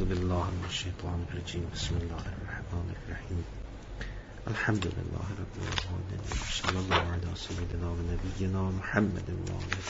بالله من الشیطان الرجیم. بسم الله الرحمن الرحیم. الحمد لله رب العالمین. صلی الله علی سیدنا و نبینا محمد و آله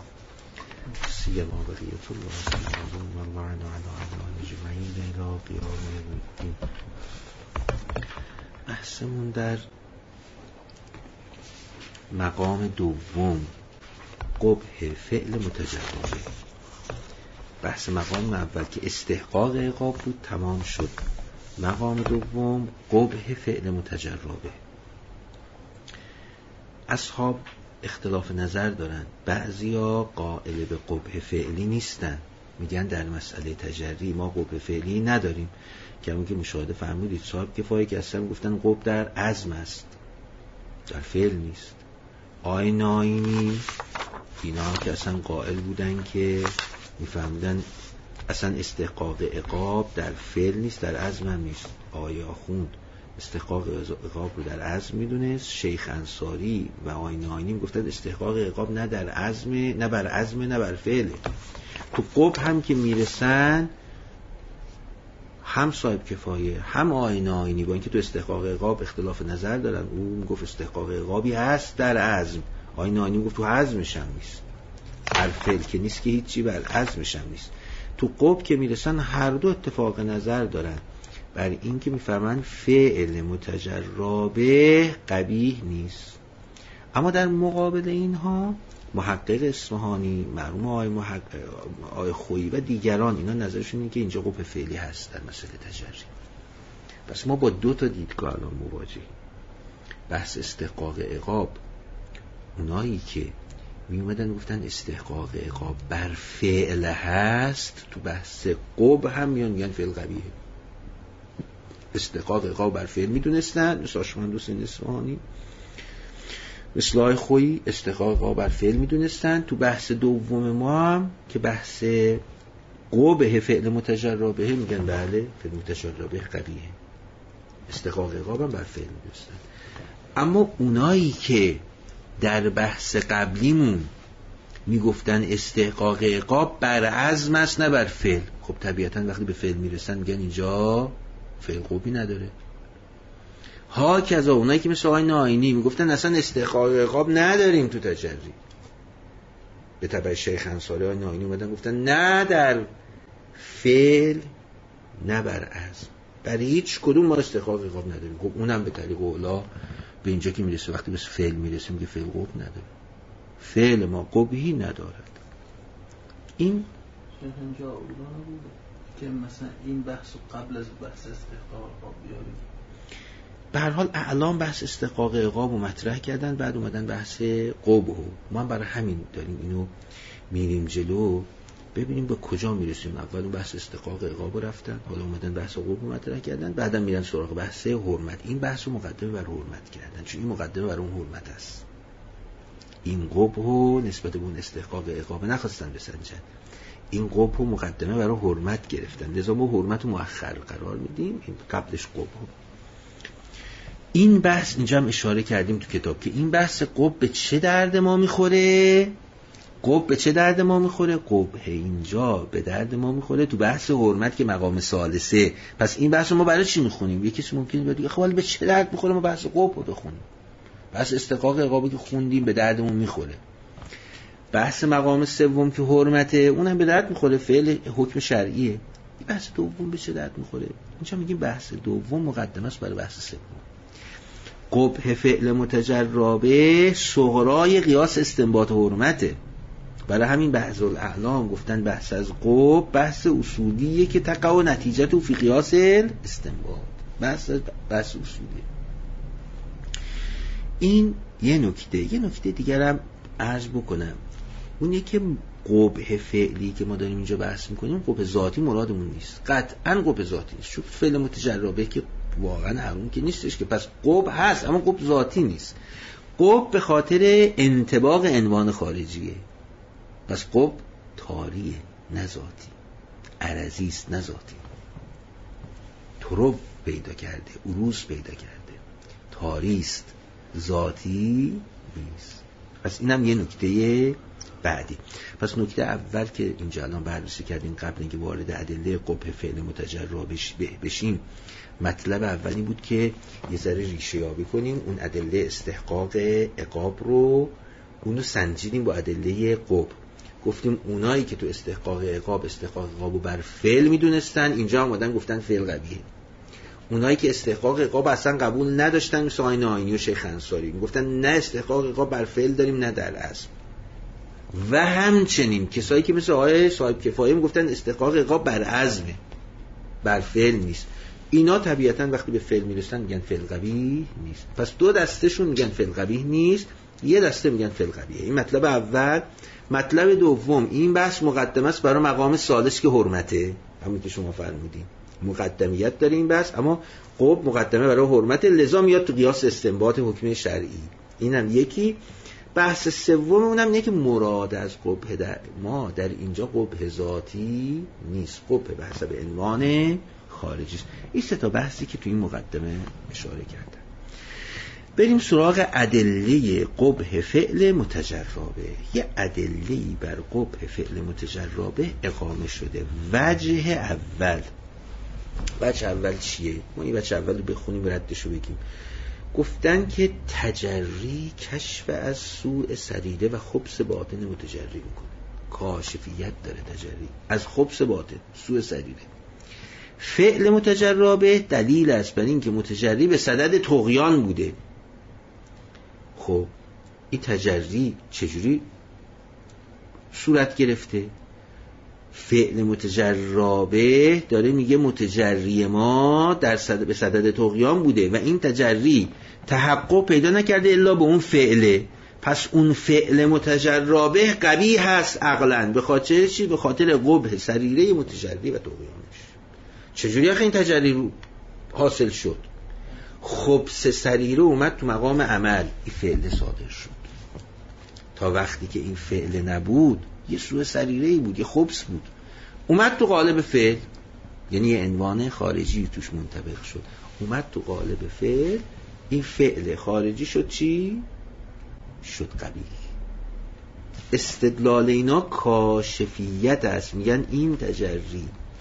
سیما بقیة الله سبحانه و اللعن علی اعدائهم اجمعین الی قیام یوم الدین. بحثمون در مقام دوم قبح فعل متجربه. بحث مقام اول که استحقاق عقاب بود تمام شد. مقام دوم قبح فعل متجربه. اصحاب اختلاف نظر دارن. بعضیا قائل به قبح فعلی نیستن، میگن در مسئله تجری ما قبح فعلی نداریم، که همون که مشاهده فرمودید صاحب کفایه که اصلا گفتن قبح در عزم است، در فعل نیست. آیین آیینی اینا که اصلا قائل بودن که میفهمیدن اصلا استحقاق عقاب در فعل نیست، در عزم هم نیست. آیه آخوند استحقاق عقاب رو در عزم میدونست. شیخ انصاری و آیین آیینی میگفتن استحقاق عقاب نه در عزم، نه بر عزم، نه بر فعله. تو قبح هم که میرسن هم صاحب کفایه هم آیین آیینی با اینکه تو استحقاق عقاب اختلاف نظر دارن. او میگفت استحقاق عقابی هست در عزم، آیین آیینی میگفت تو عزمش هم نیست، هر فعل که نیست که هیچی، بر عزمش هم نیست. تو قبح که میرسن هر دو اتفاق نظر دارن بر این که میفهمن فعل متجربه قبیح نیست. اما در مقابل اینها محقق اصفهانی، مرحوم آقای خویی و دیگران اینا نظرشون اینه که اینجا قبح فعلی هست در مسئله تجری. پس ما با دو تا دیدگاه الان مواجهیم. بحث استحقاق عقاب، اونایی که می اومدن گفتن استحقاق عقاب بر فعل هست، تو بحث قبح هم میگن فعل قبیحه. استحقاق عقاب بر فعل میدونستن، مثل آشمند حسین اصفهانی، مثل آقای خویی استحقاق عقاب بر فعل میدونستن. تو بحث دوم ما هم که بحث قبح فعل متجربه میگن بله فعل متجربه قبیحه، استحقاق عقاب هم بر فعل میدونستن. اما اونایی که در بحث قبلیمون میگفتن استحقاق عقاب بر عزم است نه بر فعل، خب طبیعتا وقتی به فعل میرسن میگن اینجا فعل قبحی نداره. ها کذا اونایی که مثل آیین آیینی میگفتن اصلا استحقاق عقاب نداریم تو تجری، به تبع شیخ انصاری آیین آیینی اومدن گفتن نه در فعل نه بر عزم، برای هیچ کدوم ما استحقاق عقاب نداریم. خب اونم به طریق اولا به اینجا که میرسه، وقتی به فعل میرسه میگه فعل قبح نداره، فعل ما قبحی ندارد. این اینجا اولا بود که مثلا این بحث قبل از بحث استحقاق عقاب بیاریم. به هر حال اعلام بحث استحقاق عقاب رو مطرح کردن، بعد اومدن بحث قبح. ما هم برای همین داریم اینو میریم جلو ببینیم به کجا میرسیم. اول اون بحث استحقاق عقاب رو رفتن، حالا اومدن بحث قبح رو مطرح کردن، بعدم میرن سراغ بحث حرمت. این بحث رو مقدمه بر حرمت کردن، چون این مقدمه بر اون حرمت است. این قبح رو نسبت به اون استحقاق عقاب نخواستن بسنجن، این قبح رو مقدمه برای حرمت گرفتن، لذا ما حرمت رو مؤخر قرار میدیم، این قبلش قبح. این بحث اینجا هم اشاره کردیم تو کتاب که این بحث قبح به چه درد ما میخوره. قبح به چه درد ما میخوره؟ قبح اینجا به درد ما میخوره تو بحث حرمت که مقام ثالثه. پس این بحث رو ما برای چی میخونیم؟ یکیش ممکنه بگه خب به چه درد میخوره ما بحث قبح رو بخونیم؟ بحث استحقاق عقابی که خوندیم به دردمون میخوره. بحث مقام سوم که حرمته اونم به درد میخوره، فعل حکم شرعیه. این بحث دوم به چه درد میخوره؟ اینجا میگیم بحث دوم مقدمه است برای بحث سوم. قبح فعل متجربه صغرای قیاس استنباط حرمته. برای همین بحث الاعلام گفتن بحث از قبح بحث اصولیه که تقع نتیجه فی قیاس استنباط، بحث اصولیه. این یه نکته دیگر هم عرض بکنم، اون که قبح فعلی که ما داریم اینجا بحث میکنیم قبح ذاتی مرادمون نیست، قطعا قبح ذاتی نیست، چون فعل متجربه که واقعا حرام که نیستش که، پس قبح هست اما قبح ذاتی نیست. قبح به خاطر انطباق عنوان خارجیه، پس قبح تاریه نه ذاتی، عرضی است نه ذاتی، طرب پیدا کرده، عروض پیدا کرده، تاری است ذاتی نیست. پس اینم یه نکته بعدی. پس نکته اول که اینجا الان بررسی کردیم قبل اینکه وارد ادله قبح فعل متجرا بشیم، مطلب اولی بود که یه ذره ریشه یابی کنیم اون ادله استحقاق عقاب رو، اونو سنجیدیم با ادله قبح. گفتیم اونایی که تو استحقاق عقاب رو بر فعل میدونستن، اینجا اومدن گفتن فعل قبیحه. اونایی که استحقاق عقاب اصلا قبول نداشتن مثل آیین آیینی و شیخ انصاری گفتن نه استحقاق عقاب بر فعل داریم نه در اصل. و همچنین کسایی که مثل آیه صاحب کفایه میگفتن استحقاق عقاب بر عزمه بر فعل نیست. اینا طبیعتاً وقتی به فعل میرسن میگن فعل قبیح نیست. پس دو دستهشون میگن فعل قبیح نیست، یه دسته میگن فعل قبیحه. این مطلب اول. مطلب دوم، این بحث مقدمه است برای مقام ثالث که حرمته، همون که شما فرمودین مقدمیت داره این بحث، اما قبح مقدمه برای حرمت، لذا میاد تو قیاس استنباط حکم شرعی. اینم یکی. بحث سوم اونم اینه که مراد از قبح ما در اینجا قبح ذاتی نیست، قبح به حسب عنوان خارجی است. این سه تا بحثی که تو این مقدمه اشاره کردم. بریم سراغ ادله قبح فعل متجربه. یه ادله‌ای بر قبح فعل متجربه اقامه شده. وجه اول چیه؟ ما این وجه اول رو بخونیم ردشو بگیم. گفتن که تجری کشف از سوء سریره و خبث باطن متجری میکنه. کاشفیت داره تجری از خبث باطن، سوء سریره. فعل متجربه دلیل است بر این که متجری به صدد طغیان بوده. خب این تجری چجوری صورت گرفته؟ فعل متجربه داره میگه متجری ما به صدد طغیان بوده و این تجری تحقق پیدا نکرده الا به اون فعله. پس اون فعل متجربه قبیح هست عقلاً. به خاطر چی؟ به خاطر قبح سریره متجری و طغیانش. چجوری آخه این تجری رو حاصل شد؟ خبث سریره اومد تو مقام عمل، این فعل صادر شد. تا وقتی که این فعل نبود یه سوء سریره‌ای بود، یه خبث بود، اومد تو قالب فعل، یعنی یه عنوان خارجی توش منطبق شد، اومد تو قالب فعل. این فعل خارجی شد چی؟ شد قبیح. استدلال اینا کاشفیت است. میگن این تجری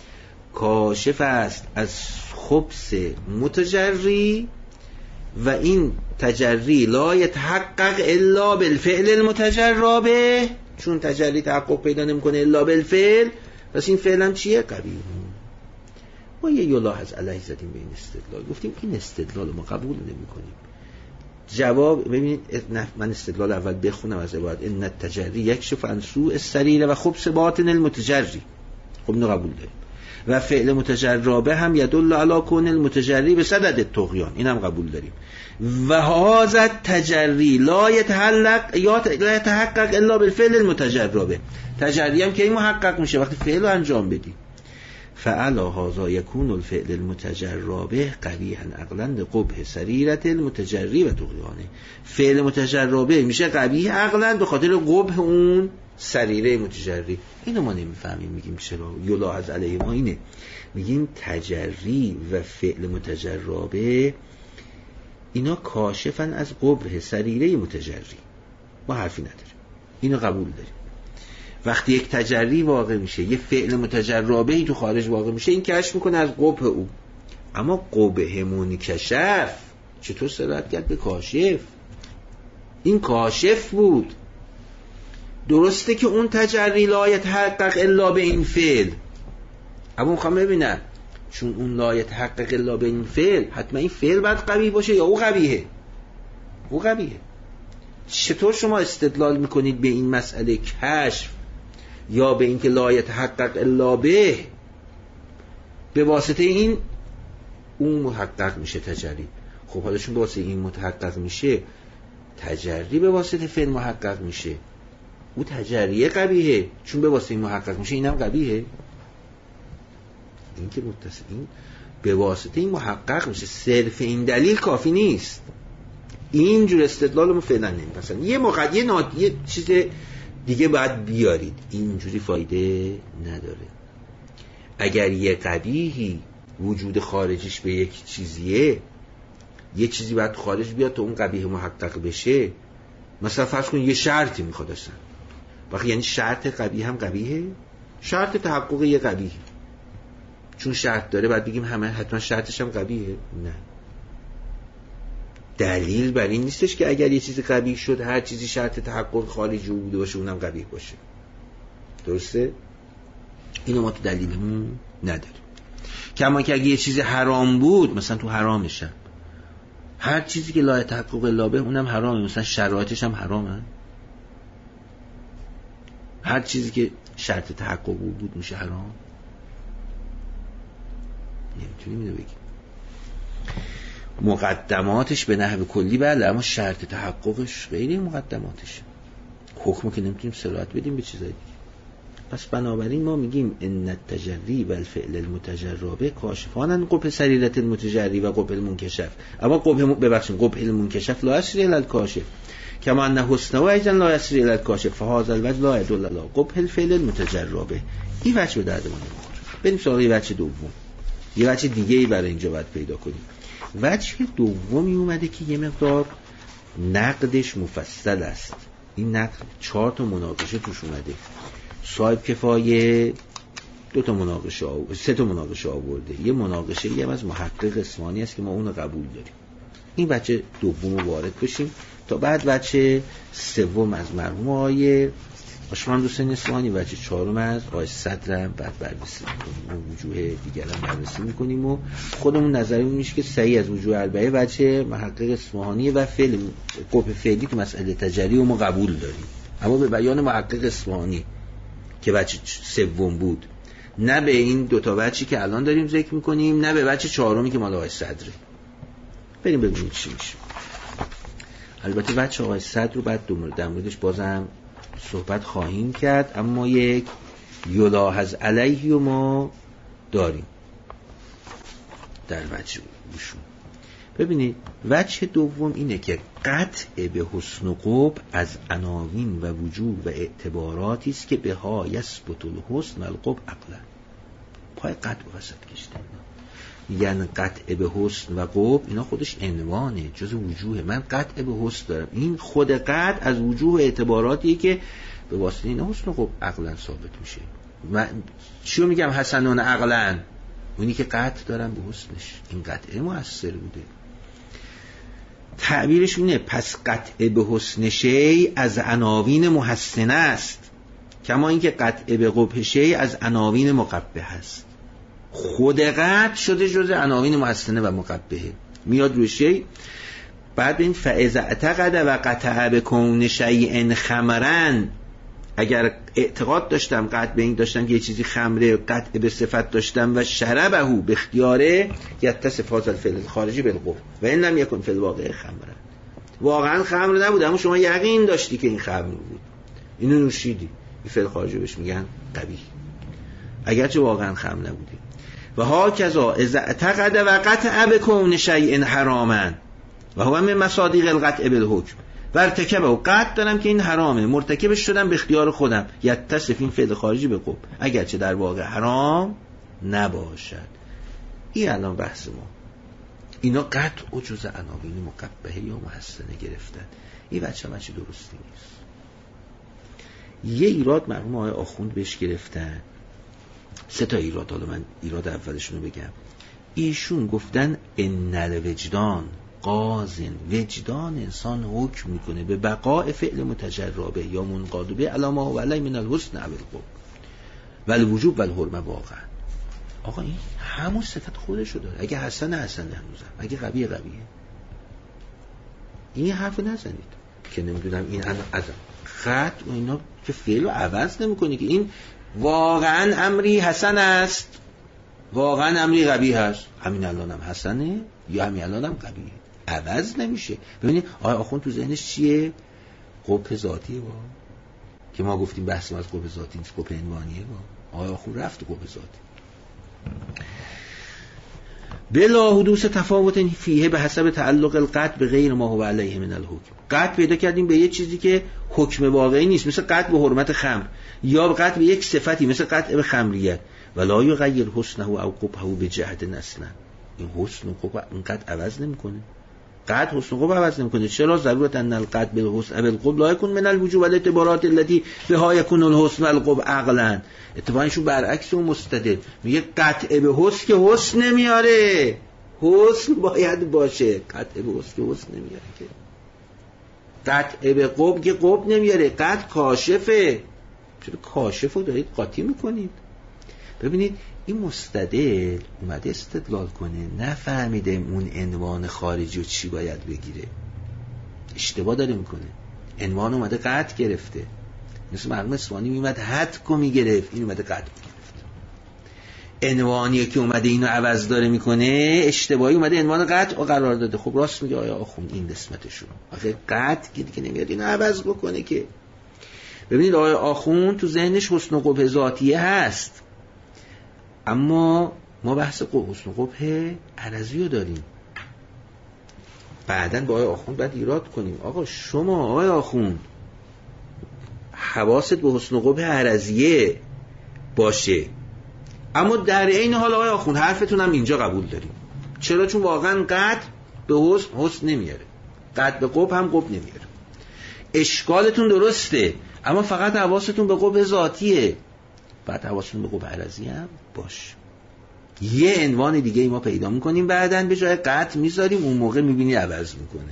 کاشف است از خبث متجری و این تجری لا یتحقق الا بالفعل المتجربه، چون تجری تحقق پیدا نمیکنه الا بالفعل، پس این فعل هم چیه؟ قبیح. ما یه یلاحظ علیه زدیم به این استدلال، گفتیم این استدلال ما قبول نمیکنیم. جواب ببینید، من استدلال اول بخونم از عبارت ان التجری یکشف عن سوء السریره و خبث باطن المتجری. خب اینو قبول داریم. و فعل متجربه هم یدل علی کون المتجری به صدد الطغیان، این هم قبول داریم. و هذا التجری لا یتحقق الا بالفعل المتجربه. تجری هم که محقق میشه وقتی فعل رو انجام بدی. فعلی هذا یکون الفعل المتجربه قبیحا عقلا لقبح سریرة المتجری و طغیانه. فعل متجربه میشه قبیح عقلا به خاطر قبح اون سریره متجری. اینو ما نمیفهمیم، میگیم چرا؟ یلاحظ علیه ما اینه، میگیم تجری و فعل متجربه اینا کاشفن از قبح سریره متجری. ما حرفی نداریم، اینو قبول داریم. وقتی یک تجری واقع میشه، یه فعل متجربه‌ای تو خارج واقع میشه، این کشف میکنه از قبح او. اما قبح منکشف چطور صورت کرد به کاشف؟ این کاشف بود. درسته که اون تجری لا یتحقق الا به این فعل، اما میخوام ببینم چون اون لا یتحقق الا به این فعل، حتما این فعل باید قبیح باشه یا او قبیحه؟ او قبیحه. چطور شما استدلال میکنید به این مسئله کشف یا به این که لا یتحقق الا به واسطه این اون محقق میشه تجری؟ خب حالا چون به واسطه این متحقق میشه، تجری به واسطه فعل محقق میشه، او تجریه قبیحه، چون به واسطه این محقق میشه اینم قبیحه. این که متصل، این به واسطه این محقق میشه، صرف این دلیل کافی نیست. اینجور استدلال رو فعلا نمیپسند. یه چیز دیگه باید بیارید، اینجوری فایده نداره. اگر یه قبیحی وجود خارجیش به یک چیزیه، یه چیزی باید خارج بیاد تا اون قبیح محقق بشه. مثلا فرض کن یه شرطی میخواد اصلا، وقتی یعنی شرط قبیح هم قبیحه، شرط تحقق یه قبیح، چون شرط داره بعد بگیم همه حتما شرطش هم قبیحه؟ نه، دلیل بر این نیستش که اگر یه چیزی قبیح شد هر چیزی شرط تحقق خارجی بوده باشه اونم قبیح باشه. درسته؟ اینو ما تو دلیلمون نداریم. کما که اگه یه چیزی حرام بود، مثلا تو حرامشم هر چیزی که لا تحقق الا به اونم حرامه، مثلا شرایطش هم حرامه، هر چیزی که شرط تحقق بود میشه حرام؟ نمیتونیم اینو بگیم. مقدماتش به نحو کلی بله، اما شرط تحققش غیر مقدماتش. حکمو که نمیتونیم صراحت بدیم به چیزایی دیگه. پس بنابراین ما میگیم ان التجری و الفعل المتجربه کاشفان عن قبح سریرة المتجری و قبح المنکشف، اما قبح المنکشف لا یسری الی الکاشف کما ان حسنه ایضا لا یسری الی الکاشف فهذا الوجه لا يدل علی قبح الفعل المتجربه. این وجه به درد ما نمیخوره. بریم سراغ وجه دوم. یه وجه دیگه ای برای اینجا باید پیدا کنیم. وجه دومی اومده که یه مقدار نقدش مفصل است. این نقد 4 تا مناقشه توش اومده. صاحب کفایه 2 تا مناقشه 3 تا مناقشه آورده. یه مناقشه هم از محقق اصفهانی است که ما اون رو قبول داریم. این وجه دوم رو وارد بشیم تا بعد وجه سوم از مرحوم آقای عاشقان حسین اصفهانی، وجه 4م از آقای صدر بعد بررسی می‌کنیم و وجوه دیگر هم بررسی می‌کنیم و خودمون نظرمون میشه که صحیح از وجوه اربعه وجه محقق اصفهانی و فعل قبح فعلی تو مسئله تجری و ما قبول داریم، اما به بیان محقق اصفهانی که وجه سوم بود، نه به این 2 تا وجهی که الان داریم ذکر می‌کنیم، نه به وجه 4می که مال آقای صدره. بریم ببینیم چی میشه. البته وجه آقای صدر رو بعد در موردش بازم صحبت خواهیم کرد، اما یک یلاحظ علیه و ما داریم در وجه بشون. ببینید وجه دوم اینه که قطع به حسن و قبح از عناوین و وجوه و اعتباراتی است که به ها یثبت الحسن و القبح عقلا. پای قطع و وسط کشیدن، یعنی قطع به حسن و قبح اینا خودش عنوانه، جز وجوه. من قطع به حسن دارم، این خود قطع از وجوه و اعتباراتیه که به واسطه این حسن و قبح عقلا ثابت میشه. من چیو میگم حسنون عقلا؟ اونی که قطع دارم به حسنش، این قطعه مؤثر بوده. تعبیرش اینه پس قطع به حسن شی از عناوین محسنه است، کما اینکه قطع به قبح شی از عناوین مقبح است. خود قطع شده جز عناوین محسنه و مقبحه، میاد روی شی. بعد ببین فاذا اعتقد و قطع بکون شیء خمرا، اگر اعتقاد داشتم قطع به این داشتم که یه چیزی خمره، قطع به صفت داشتم و شربه به اختیاره یتصف هذا الفعل الخارجی بالقبح و ان لم یکن فی الواقع خمرا، واقعا خمر نبود اما شما یقین داشتی که این خمر بود، اینو نوشیدی، این فعل خارجی بهش میگن قبیح اگرچه واقعا خمر نبوده. و هاکذا اذا اعتقد و قطع بکون شیء حراما و هو من مصادیق القطع بالحکم و ارتکب و قطع دارم که این حرامه، مرتکبش شدم به اختیار خودم، یتصف این فعل خارجی به قبح اگرچه در واقع حرام نباشد. این الان بحث ما. اینا قطع و جز عناوین مقبحه یا محسنه گرفتن. این بچه درستی نیست. یه ایراد مرحوم آقای آخوند بهش گرفتن، 3 تا ایراد. حالا من ایراد اولشون رو بگم. ایشون گفتن ان الوجدان قاضٍ، وجدان انسان حکم میکنه به بقاء فعل متجربه یا منقاد به علامه و علی من الحسن و القبح و الوجوب و الحرمه. واقعا آقا این همون صفت خودشو داره. اگه حسن هنوزم، اگه قبیح. این حرف نزنید که نمیدونم این از خط و اینا که فعل رو عوض نمیکنه، که این واقعا امری حسن است، واقعا امری قبیح است. همین الانم حسنه یا همین الانم قبیحه، عوض نمیشه. ببینید آقای آخوند تو ذهنش چیه؟ قبح ذاتیه با که ما گفتیم بحث ما از قبح ذاتی نیست، قبح عنوانیه. با آقای آخوند رفت قبح ذاتی. بلا حدوث تفاوت فیه به حسب تعلق القطع به غیر ما هو علیه من الحکم. قطع پیدا کردیم به یه چیزی که حکم واقعی نیست، مثل قطع به حرمت خمر، یا قطع به یک صفتی مثل قطع به خمریت. ولا یغیر حسنه او قبحه به جهت اصلا. این حسن و قبح این قطع عوض نمیکنه. قد حسن قبح عوض نمیکنه. چرا؟ ضرورت ان القد بالحسن بالقبح لا يكون من الوجوب والاعتبارات التي بها يكون الحسن والقبح عقلا. اتفاقاً برعکس اون مستدل میگه قطع به حسن که حسن نمیاره، حسن باید باشه، قطع به حسن که حسن نمیاره که، قطع به قبح که قبح نمیاره، قطع کاشفه. چرا کاشفو دارید قاطی میکنید؟ ببینید این مستدل اومده استدلال کنه، نفهمیده اون عنوان خارجی و چی باید بگیره، اشتباه داره میکنه. عنوان اومده قطع گرفته، مثل مرحوم اصفهانی میومد حدکو میگرفت، این اومده قطع میگرفت. عنوانی که اومده اینو عوض داره میکنه، اشتباهی اومده عنوان قطع قرار داده. خب راست میگه آیا آخوند این قسمتشو، آخه قطع که دیگه نمیاد اینو عوض بکنه که. ببینید آقای آخوند تو ذهنش حسن و قبح ذاتیه هست، اما ما بحث حسن و قبح عرضی رو داریم. بعدن با آقای آخوند باید ایراد کنیم آقا شما آقای آخوند حواست به حسن و قبح عرضیه باشه، اما در این حال آقای آخوند حرفتون هم اینجا قبول داریم. چرا؟ چون واقعا قطع به حسن نمیاره، قطع به قبح هم قبح نمیاره. اشکالتون درسته، اما فقط حواستون به قبح ذاتیه، بعد حواستون به قبح عرضی هم باش. یه عنوان دیگه ای ما پیدا میکنیم بعدن به جای قطع میذاریم، اون موقع میبینی عوض میکنه.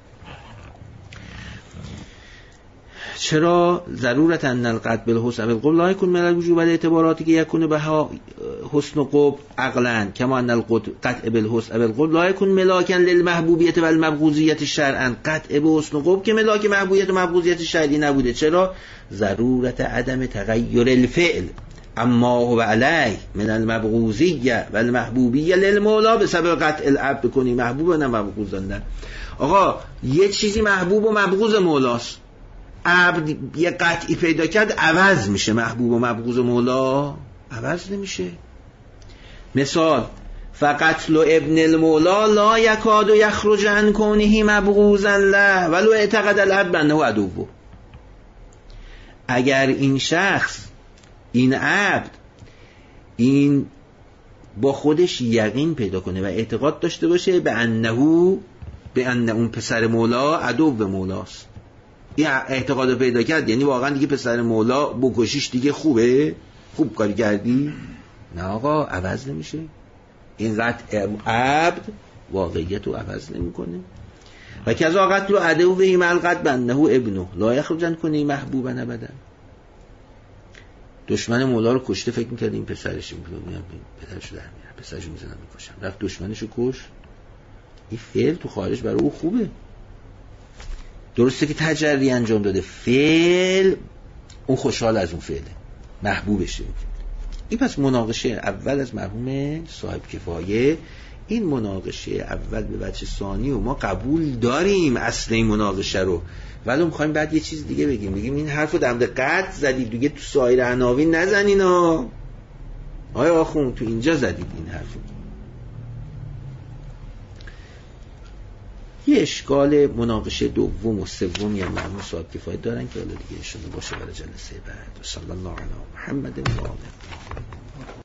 چرا؟ ضرورت ان القطع بالحسن بالقبح لا يكون من الوجوب والاعتبارات که یکون بها حسن و قبح عقلا كما ان القطع بالحسن بالقبح لا يكون ملاکا للمحبوبیت والمبغوضیت شرعا. قطع به حسن و قبح که ملاک محبوبیت و مبغوضیت شرعی نبوده. چرا؟ ضرورت عدم تغییر الفعل اما هو علیه من المبغوضیه والمحبوبیه للمولا به سبب قطع العبد بکنی محبوب و نه مبغوض نه. آقا یه چیزی محبوب و مبغوض مولاست، عبد یه قطعی پیدا کرد عوض میشه، محبوب و مبغوض مولا عوض نمیشه. مثال فقط لو ابن المولا لا یکاد یخرج عن کونه مبغوضا له ولو اعتقد العبد انه عدوه. اگر این شخص، این عبد، این با خودش یقین پیدا کنه و اعتقاد داشته باشه به انه اون پسر مولا عدو به مولاست، این اعتقاد پیدا کرد، یعنی واقعا دیگه پسر مولا بکشیش دیگه خوبه، خوب کاری کردی؟ نه آقا عوض نمیشه. این قطع عبد واقعیت رو عوض نمیکنه. و کذا قتل عدو به ملقت بنده ابنه لا یخرجن کنه محبوبا ابدا. دشمن مولا رو کشته، فکر میکرد این پسرش، میگم پدرشو در میارم، پسرشو میزنم میکشم، رفت دشمنشو کش. این فعل تو خارج برای او خوبه، درسته که تجری انجام داده، فعل اون خوشحال از اون فعله، محبوبشه. این پس مناقشه اول از مرحوم صاحب کفایه. این مناقشه اول به وجه ثانی و ما قبول داریم اصل این مناقشه رو، ولی میخوایم بعد یه چیز دیگه بگیم این حرفو در مورد قطع زدید دیگه، تو سایر عناوین نزنین آیا آخوند تو اینجا زدید این حرفو. یه اشکال مناقشه دوم و سومی هم مرحوم صاحب کفایه دارن که حالا دیگه ایشون باشه برای جلسه بعد. صلی الله علی محمد و آله.